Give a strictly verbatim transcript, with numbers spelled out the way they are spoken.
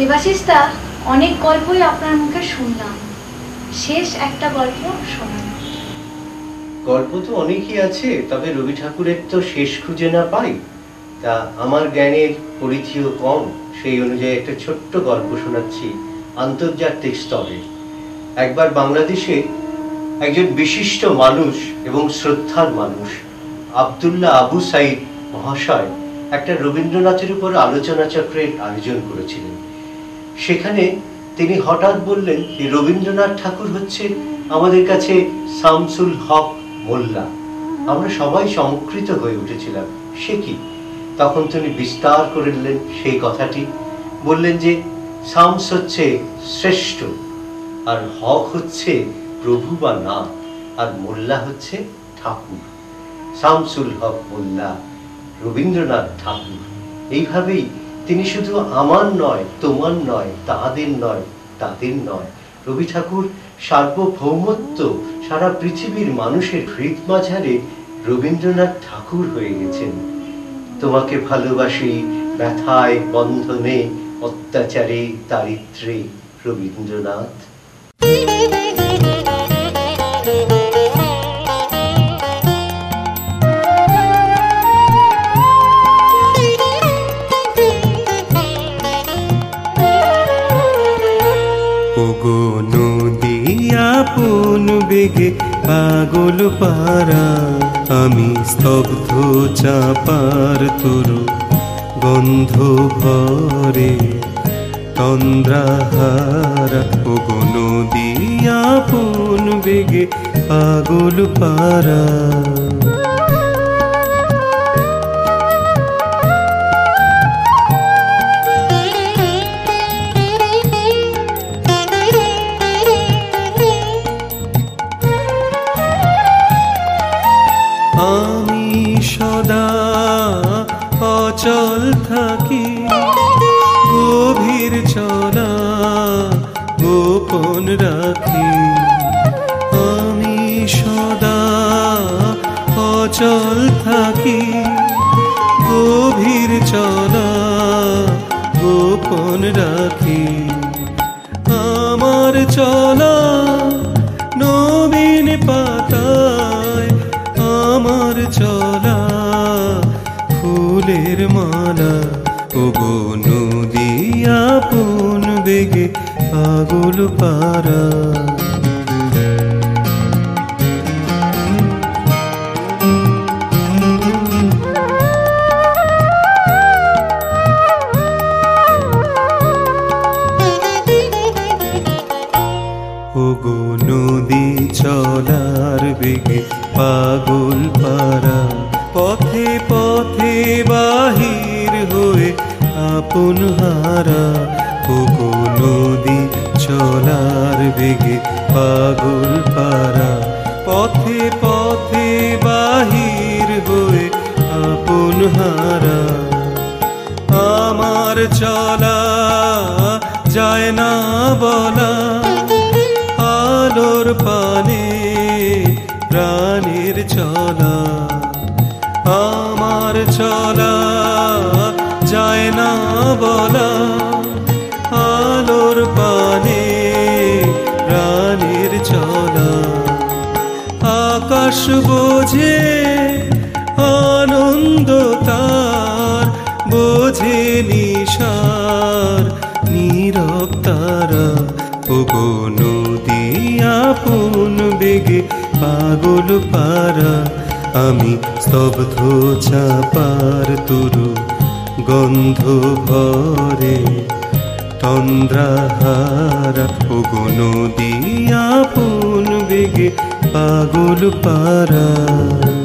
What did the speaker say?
দেবাশিসদা, অনেক গল্পই আপনার মুখে শুনলাম, শেষ একটা গল্প শোনান। গল্প তো অনেকই আছে, তবে রবি ঠাকুরের তো শেষ খুঁজে না পাই। তা আমার জ্ঞানের পরিধিও কম, সেই অনুযায়ী একটা ছোট্ট গল্প শোনাচ্ছি আন্তর্জাতিক স্তরে। একবার বাংলাদেশে একজন বিশিষ্ট মানুষ এবং শ্রদ্ধার মানুষ আব্দুল্লাহ আবু সাইদ মহাশয় একটা রবীন্দ্রনাথের উপর আলোচনা চক্রের আয়োজন করেছিলেন। সেখানে তিনি হঠাৎ বললেন যে রবীন্দ্রনাথ ঠাকুর হচ্ছে আমাদের কাছে শামসুল হক মোল্লা। আমরা সবাই চমৎকৃত হয়ে উঠেছিলাম, সে কি? তখন তিনি বিস্তার করলেন সেই কথাটি, বললেন যে শামস হচ্ছে শ্রেষ্ঠ, আর হক হচ্ছে প্রভু বা নাম, আর মোল্লা হচ্ছে ঠাকুর। শামসুল হক মোল্লা, রবীন্দ্রনাথ ঠাকুর। এইভাবেই তিনি শুধু আমার নয়, তোমার নয়, তাদের নয়, তাদের নয়, রবি ঠাকুর সার্বভৌমত্ব সারা পৃথিবীর মানুষের হৃদ মাঝারে রবীন্দ্রনাথ ঠাকুর হয়ে গেছেন। তোমাকে ভালোবাসি ব্যথায় বন্ধনে অত্যাচারে দারিদ্রে, রবীন্দ্রনাথ। ওগো নদিয়া পুন বেগে পাগল পারা, আমি স্তব্ধ চাপার তরু গন্ধ ভরে তন্দ্রাহারা। ওগো নদিয়া পুন বেগে পাগল পারা। আমি সদা অচল থাকি, গভীর চলা গোপন রাখি। আমি সদা অচল থাকি, গভীর চলা গোপন রাখি। আমার চলা নবীন পাতায়, আমার চলা ফুলের মালা। ওগো নদিয়া পুন বেগে পাগল পারা। ওগো নদী চলার বেগে পাগল পারা। পথে পথে বাহির হয়ে আপন হারা। ওগো নদী চলার বেগে পাগল পারা। পথে পথে বাহির হয়ে আপন হারা। আমার চলা যায় না বলা, আলোর পানে প্রাণের চলা। আমার চলা যায় না বলা, আলোর পানে প্রাণের চলা। আকাশ বোঝে আনন্দ তার, বোঝে নিশার নীরব তারা। ওগো নদিয়া পুন বেগে পাগল পারা। আমি স্তব্ধ চাপার তরু গন্ধ ভরে তন্দ্রাহারা। ওগো নদিয়া পুন বেগে পাগল পারা।